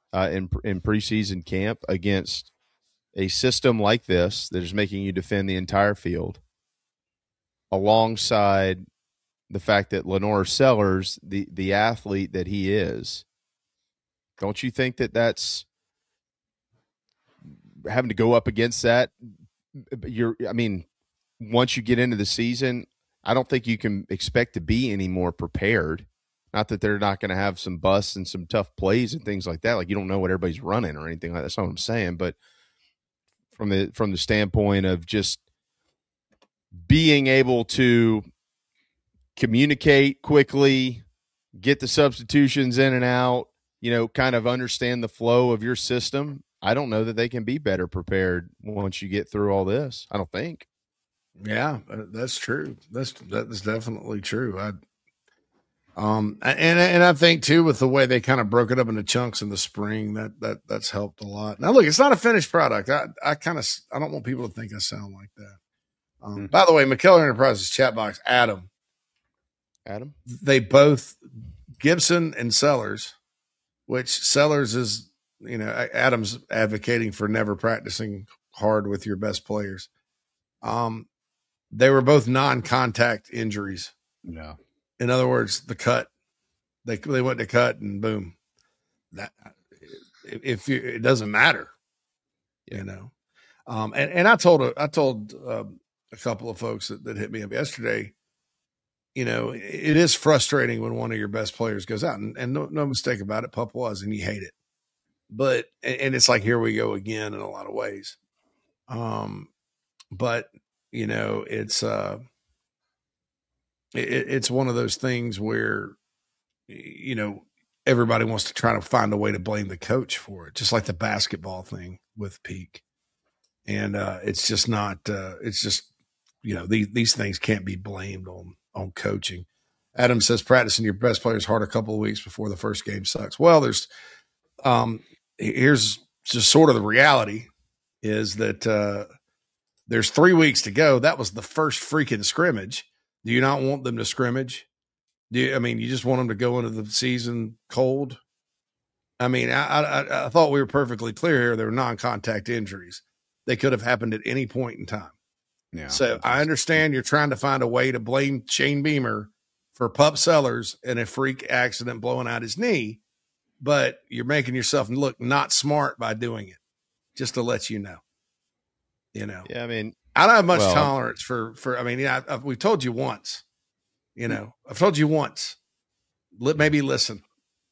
uh, in in preseason camp against a system like this that is making you defend the entire field, alongside the fact that Lenore Sellers, the the athlete that he is, don't you think that that's having to go up against that? You're, I mean, once you get into the season, I don't think you can expect to be any more prepared. Not that they're not going to have some busts and some tough plays and things like that. Like, you don't know what everybody's running or anything like that. That's not what I'm saying. But from the from the standpoint of just being able to communicate quickly, get the substitutions in and out, you know, kind of understand the flow of your system, I don't know that they can be better prepared once you get through all this. I don't think. Yeah, that's true. That's that's definitely true. I um and and I think too, with the way they kind of broke it up into chunks in the spring, that that that's helped a lot. Now look, it's not a finished product. I I kind of I don't want people to think I sound like that. Um, mm-hmm. By the way, McKellar Enterprises chat box, Adam, Adam, they both Gibson and Sellers, which Sellers is, you know, Adam's advocating for never practicing hard with your best players. Um, they were both non-contact injuries. Yeah. In other words, the cut, they they went to cut and boom. That if you, it doesn't matter, you know. Um, and and I told I told um, a couple of folks that, that hit me up yesterday. You know, it is frustrating when one of your best players goes out, and, and no, no mistake about it, Pup was, and you hate it. But and it's like, here we go again in a lot of ways. Um, but you know, it's uh, it, it's one of those things where, you know, everybody wants to try to find a way to blame the coach for it, just like the basketball thing with Peak. And uh, it's just not. Uh, it's just, you know, these these things can't be blamed on on coaching. Adam says practicing your best players hard a couple of weeks before the first game sucks. Well, there's um, here's just sort of the reality is that uh, there's three weeks to go. That was the first freaking scrimmage. Do you not want them to scrimmage? Do you, I mean, you just want them to go into the season cold? I mean, I, I, I thought we were perfectly clear here. There were non-contact injuries. They could have happened at any point in time. Yeah. So I understand you're trying to find a way to blame Shane Beamer for Pup Sellers and a freak accident blowing out his knee, but you're making yourself look not smart by doing it, just to let you know. You know, yeah, I mean, I don't have much well, tolerance for, for, I mean, yeah, I've, we've told you once, you know, I've told you once, maybe listen.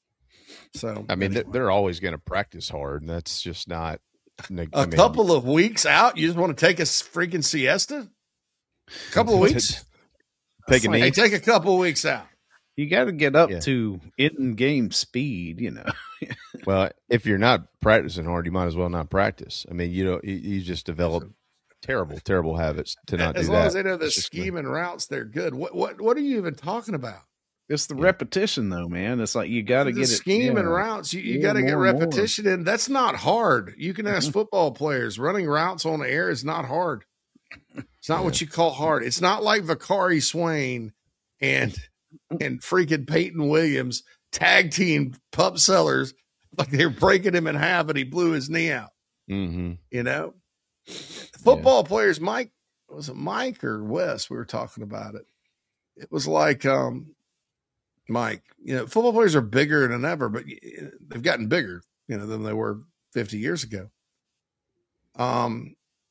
So, I mean, anyway. they're, they're always going to practice hard, and that's just not a I mean, couple of weeks out. You just want to take a freaking siesta? A couple of weeks? Take a knee. Hey, take a couple of weeks out. You got to get up Yeah. to in-game speed, you know. Well, if you're not practicing hard, you might as well not practice. I mean, you know, you, you just develop terrible, terrible habits to not as do long that. as they know the It's just scheme and routes, they're good. What what what are you even talking about? It's the Yeah. repetition, though, man. It's like you got to The get it. scheme yeah. and routes. You, you Yeah, got to get more and more. repetition in. That's not hard. You can ask football players. Running routes on the air is not hard. It's not what you call hard. It's not like Vakari Swain and and freaking Peyton Williams tag team Pup Sellers like they were breaking him in half and he blew his knee out. Mm-hmm. You know, football players. Mike was it Mike or Wes? We were talking about it. It was like um, Mike. You know, football players are bigger than ever, but they've gotten bigger, you know, than they were fifty years ago. Um,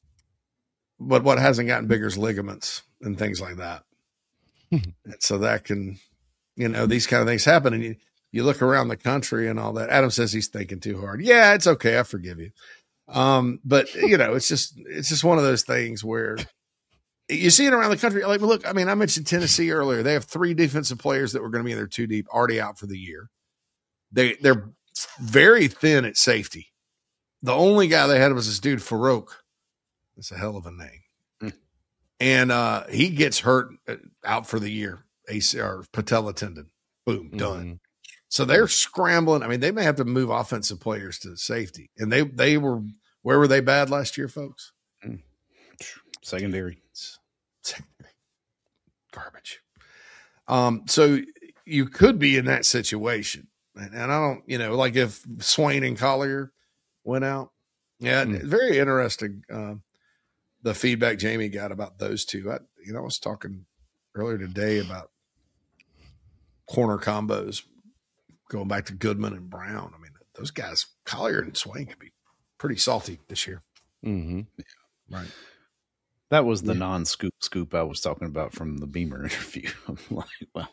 but what hasn't gotten bigger is ligaments and things like that. And so that can, you know, these kind of things happen, and you you look around the country and all that. Adam says he's thinking too hard. Yeah, it's okay. I forgive you. Um, but you know, it's just it's just one of those things where you see it around the country. Like, look, I mean, I mentioned Tennessee earlier. They have three defensive players that were going to be in their two deep, already out for the year. They they're very thin at safety. The only guy they had was this dude Farouk. That's a hell of a name. Mm. And uh, he gets hurt out for the year. A C or patella tendon. Boom, done. Mm-hmm. So they're scrambling. I mean, they may have to move offensive players to safety. And they they were where were they bad last year, folks? Mm. Secondary. Secondary. Garbage. Um, so you could be in that situation. And, and I don't, you know, like if Swain and Collier went out. Yeah, Mm. very interesting. Uh, the feedback Jamie got about those two. I, you know, I was talking earlier today about corner combos going back to Goodman and Brown. I mean, those guys, Collier and Swain, could be pretty salty this year. Mm-hmm. Yeah, right. That was the Yeah. non-scoop scoop I was talking about from the Beamer interview. I'm like, well,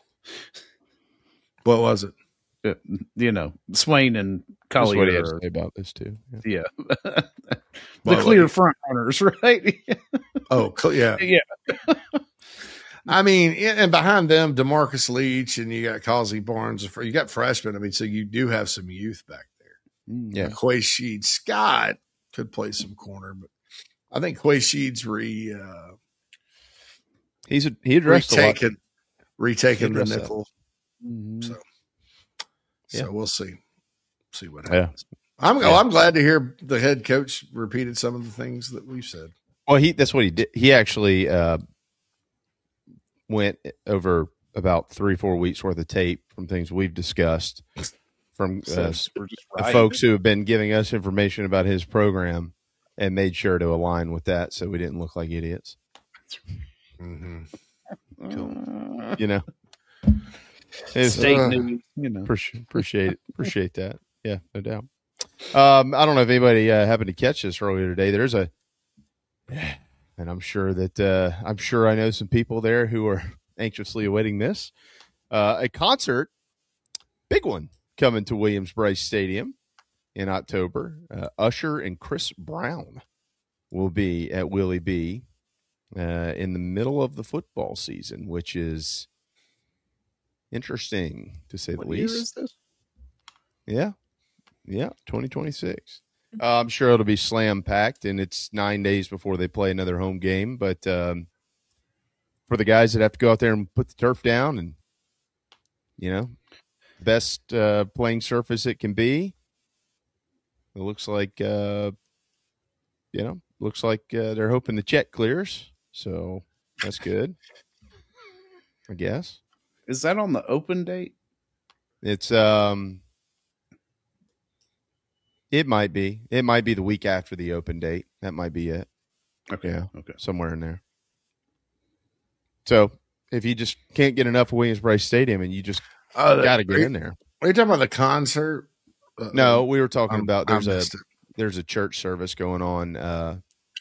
What was it? uh, you know, Swain and That's what he Collier had to are, say about this too. Yeah. yeah, the Well, clear like- front runners, right? Oh, cl- yeah. Yeah. I mean, and behind them, DeMarcus Leach and you got Causey Barnes. You got freshmen. I mean, so you do have some youth back there. Yeah. Quay Sheed Scott could play some corner, but I think Quay Sheed's re uh, He's a, he addressed a lot. retaken retaken He the addressed that. nickel. Mhm. So, Yeah. so we'll see, see what Yeah. happens. I'm Yeah. I'm glad to hear the head coach repeated some of the things that we've said. Well, he that's what he did. He actually uh, went over about three, four weeks worth of tape from things we've discussed from uh, So we're just the right. folks who have been giving us information about his program, and made sure to align with that so we didn't look like idiots. Mm-hmm. Uh, You know, It's- state Uh, news, you know. Appreciate, appreciate it. Appreciate that. Yeah, no doubt. Um, I don't know if anybody uh, happened to catch this earlier today. There's a, and I'm sure that uh, I'm sure I know some people there who are anxiously awaiting this. Uh, a concert, big one, coming to Williams-Brice Stadium in October. Uh, Usher and Chris Brown will be at Willie B uh, in the middle of the football season, which is interesting to say What the year least. is this? Yeah. Yeah. twenty twenty-six. Uh, I'm sure it'll be slam packed, and it's nine days before they play another home game. But um, for the guys that have to go out there and put the turf down and, you know, best uh, playing surface it can be, it looks like, uh, you know, looks like uh, they're hoping the check clears. So that's good, I guess. Is that on the open date? It's um it might be. It might be the week after the open date. That might be it. Okay. Yeah. Okay. Somewhere in there. So if you just can't get enough of Williams-Brice Stadium and you just Uh, gotta get are you- in there. Are you talking about the concert? Uh, No, we were talking I'm- about I there's a missed it. there's a church service going on. Uh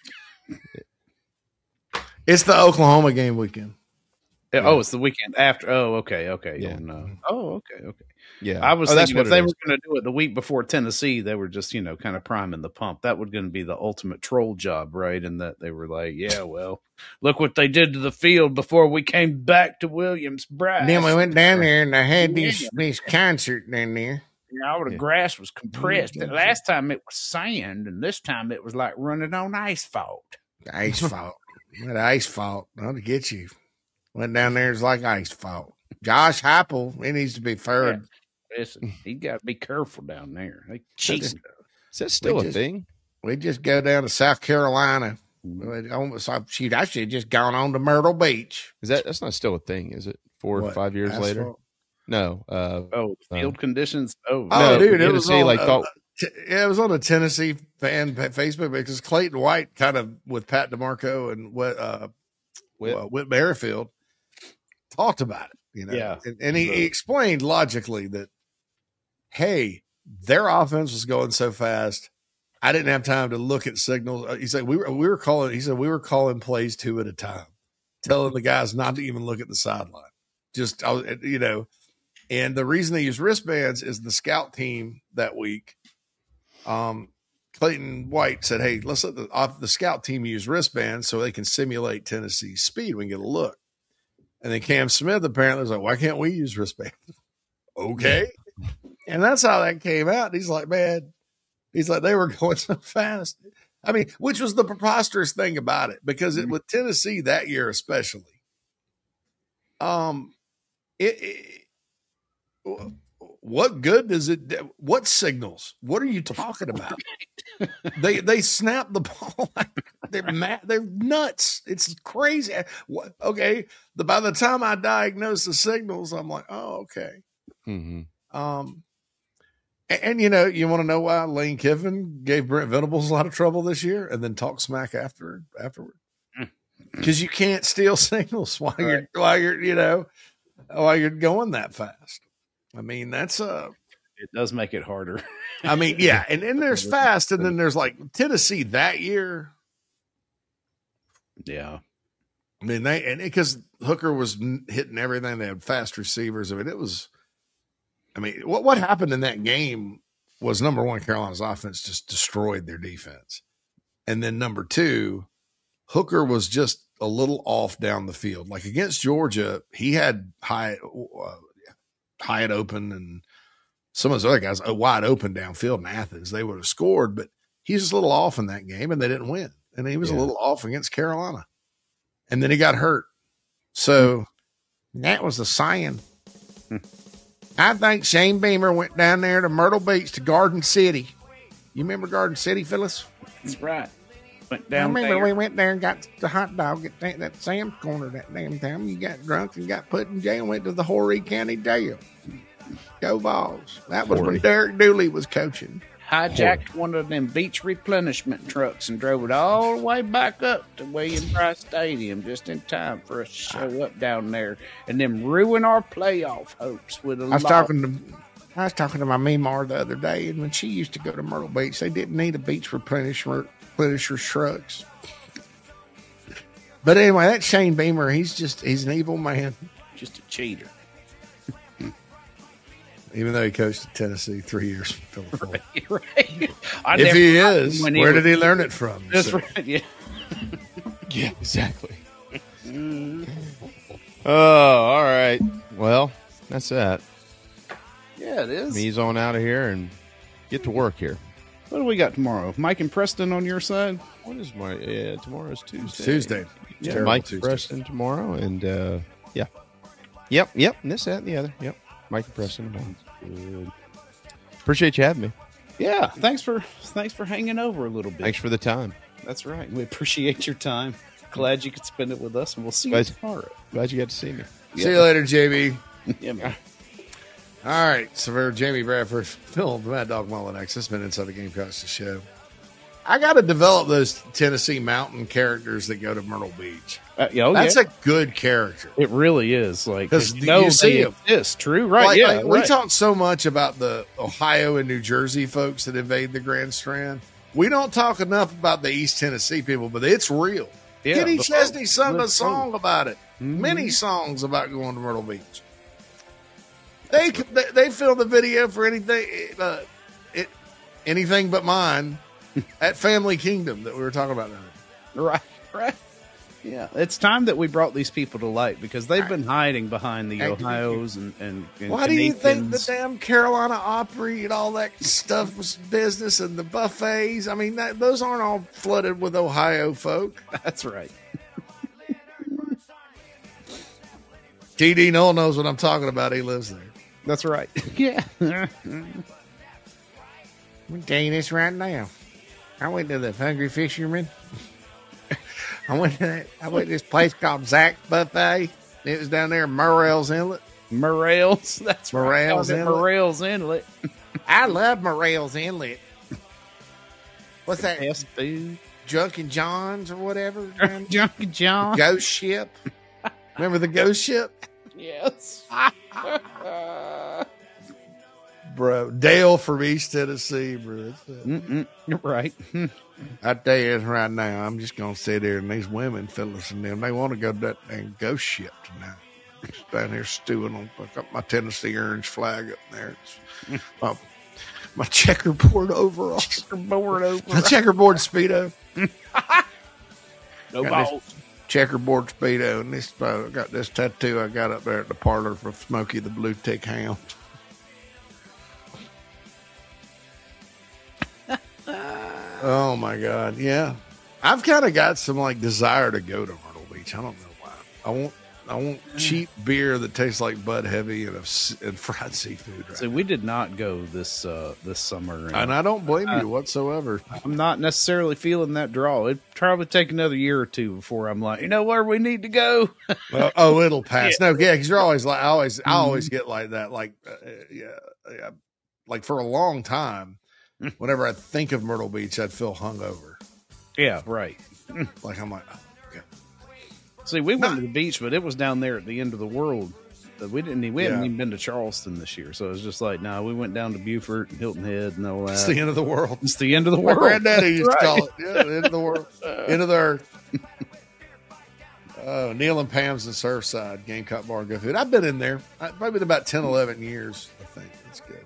It's the Oklahoma game weekend. Yeah, Yeah. Oh, it's the weekend after. Oh, okay, okay. Yeah. On, uh, oh, okay, okay. yeah. I was Oh, that's thinking what if it they is. were going to do it the week before Tennessee, they were just, you know, kind of priming the pump. That was going to be the ultimate troll job, right? And that they were like, yeah, well, look what they did to the field before we came back to Williams-Brice. Then we went down there and I had Yeah. these this concert down there. You know, all the Yeah. grass was compressed. Yeah. The last time it was sand, and this time it was like running on asphalt. Asphalt. What asphalt? I'll get you. Went down there, it's like asphalt. Josh Heupel, he needs to be fired. Listen, you got to be careful down there. They cheating. Is that still We a just- thing? We just go down to South Carolina. Almost, shoot, I should have just gone on to Myrtle Beach. Is that that's not still a thing, is it? Four or What, five years later? asphalt? No. Uh Oh, field conditions. Oh, Oh, No, dude, it was Tennessee, on, like, uh, thought- t- yeah, it was on a Tennessee fan pa- Facebook because Clayton White kind of with Pat DeMarco and what uh, Whit. Whit, Whit Merrifield talked about it. You know, Yeah. and, and he, he explained logically that, hey, their offense was going so fast, I didn't have time to look at signals. Uh, He said we were we were calling. He said we were calling plays two at a time, telling the guys not to even look at the sideline. Just I was, you know. And the reason they use wristbands is the scout team that week. Um, Clayton White said, "Hey, let's let the off the scout team use wristbands so they can simulate Tennessee's speed. We can get a look." And then Cam Smith apparently was like, "Why can't we use wristbands?" Okay, and that's how that came out. He's like, "Man," he's like, "They were going so fast." I mean, which was the preposterous thing about it because it with Tennessee that year especially. Um, it. it what good does it do? What signals? What are you talking about? they they snap the ball like they're mad, they're nuts. It's crazy. What, okay, the by the time I diagnose the signals, I'm like, oh, okay. mhm. Um, And, and you know, you want to know why Lane Kiffin gave Brent Venables a lot of trouble this year, and then talk smack after afterward? Because you can't steal signals while Right. you're while you're you know while you're going that fast. I mean, that's uh It does make it harder. I mean, yeah, and and there's fast, and then there's like Tennessee that year. Yeah. I mean, they and because Hooker was n- hitting everything, they had fast receivers. I mean, it was. I mean, what what happened in that game was number one, Carolina's offense just destroyed their defense, and then number two, Hooker was just a little off down the field. Like against Georgia, he had Hyatt, uh, Hyatt open, and some of those other guys uh, wide open downfield in Athens. They would have scored, but he's just a little off in that game, and they didn't win. And he was Yeah. a little off against Carolina, and then he got hurt. So that was the saying. I think Shane Beamer went down there to Myrtle Beach to Garden City. You remember Garden City, Phyllis? That's right. Went I down remember there. we went there and got the hot dog at that, that Sam's Corner that damn time. You got drunk and got put in jail, went to the Horry County Jail. Go Vols. That was when Horry. Derek Dooley was coaching. Hijacked one of them beach replenishment trucks and drove it all the way back up to William Price Stadium just in time for us to show up down there and then ruin our playoff hopes with a I was lot. talking to I was talking to my Memar the other day, and when she used to go to Myrtle Beach, they didn't need a beach replenisher replenisher trucks. But anyway, that Shane Beamer, he's just he's an evil man. Just a cheater. Even though he coached at Tennessee three years from Philadelphia. Right. I If never he liked is, him when where was- did he learn it from? That's So- right. Yeah. Yeah, exactly. Oh, all right. Well, that's that. Yeah, it is. Me's on out of here and get to work here. What do we got tomorrow? Mike and Preston on your side? What is my? Yeah, tomorrow's Tuesday. Tuesday. Yeah, Terrible Mike Tuesday. Preston tomorrow, and uh, yeah, yep, yep. And this, that, and the other. Yep, Mike and Preston tomorrow. Good. Appreciate you having me. Yeah. Thanks for thanks for hanging over a little bit. Thanks for the time. That's right. We appreciate your time. Glad you could spend it with us, and we'll see you Glad- tomorrow. Glad you got to see me. See you later, J B. Yeah, man. All right. So for Jamie Bradford, Phil, Mad Dog Mullinex, this has been Inside the Gamecocks the show. I got to develop those Tennessee mountain characters that go to Myrtle Beach. Uh, yeah, oh, That's yeah. a good character. It really is. Like, 'Cause you you know see they it. exist. True, right? Like, yeah, like, we right. talk so much about the Ohio and New Jersey folks that invade the Grand Strand. We don't talk enough about the East Tennessee people, but it's real. Yeah, Kenny the Chesney folks sung a live song close. about it. Mhm. Many songs about going to Myrtle Beach. They they, they filmed the video for anything, uh, it, anything but mine at Family Kingdom that we were talking about. Earlier. Right, right. Yeah, it's time that we brought these people to light because they've been hiding behind the I- Ohio's and, and, and Why do you think the Canadians. damn Carolina Opry and all that stuff was business and the buffets? I mean, that, those aren't all flooded with Ohio folk. That's right. T D Noel knows what I'm talking about. He lives there. That's right. Yeah. I'm telling you this right now. I went to the Hungry Fisherman. I went to that, I went to this place called Zach's Buffet. It was down there in Morrell's Inlet. Morales. That's Morales right. Inlet. Morales Inlet. I love Morrell's Inlet. What's that? Fast food. Junk and John's or whatever? Junkie John. Ghost Ship. Remember the Ghost Ship? Yes. Bro, Dale from East Tennessee, bro. That's it. Mm-mm. You're right. I tell you this right now, I'm just gonna sit there and these women, fellas, and them, they want to go to that dang Ghost Ship tonight. Just down here stewing on. I got my Tennessee orange flag up there. It's my, my checkerboard overall, Board over. my checkerboard speedo, No got balls. checkerboard speedo, and this uh, got this tattoo I got up there at the parlor for Smokey the Blue Tick Hound. Oh my God, yeah. I've kind of got some like desire to go to Myrtle Beach. I don't know why. I want I want cheap beer that tastes like Bud Heavy and, a, s- and fried seafood. Right So we did not go this uh, this summer. now. And I don't blame you whatsoever. I'm not necessarily feeling that draw. It'd probably take another year or two before I'm like, you know where we need to go. Well, oh, it'll pass. No, yeah, because you're always like, I always, I always get like that. Like, uh, yeah, yeah. like for a long time, whenever I think of Myrtle Beach, I'd feel hungover. Yeah, right. Like I'm like, oh, okay. See, we went Nah. to the beach, but it was down there at the end of the world. But we didn't. We hadn't Yeah. even been to Charleston this year, so it was just like, no, nah, we went down to Beaufort and Hilton Head and all that. It's the end of the world. It's the end of the My world. granddaddy used That's to right. call it. Yeah, the end of the world. End of the earth. Oh, Neil and Pam's in Surfside, Gamecock Bar and Go Food. I've been in there. I, probably been about ten, eleven years, I think. It's good.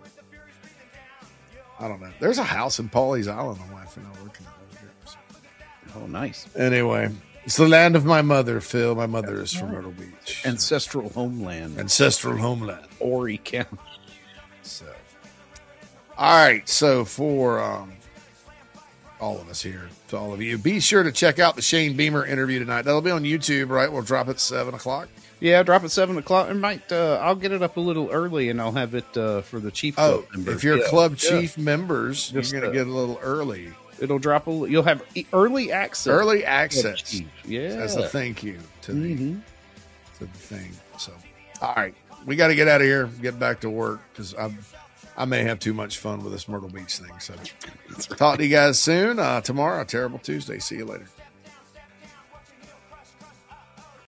I don't know. There's a house in Pawleys Island my wife and I working over there. So. Oh, nice. Anyway, it's the land of my mother, Phil. My mother is from Myrtle Beach. Ancestral homeland, Ancestral homeland. Horry County. So, all right. So for um, all of us here, to all of you, be sure to check out the Shane Beamer interview tonight. That'll be on YouTube, right? We'll drop it at seven o'clock. Yeah, drop at seven o'clock. And might uh, I'll get it up a little early, and I'll have it uh, for the chief. Oh, Club members. if you're Yeah, club yeah. chief members, Just, you're going to uh, get a little early. It'll drop a. You'll have e- early access. Early Club access Chief. Yeah, as a thank you to the, Mhm. to the thing. So, all right. We got to get out of here, get back to work because I I may have too much fun with this Myrtle Beach thing. So, talk to you guys soon. Uh, tomorrow, a terrible Tuesday. See you later.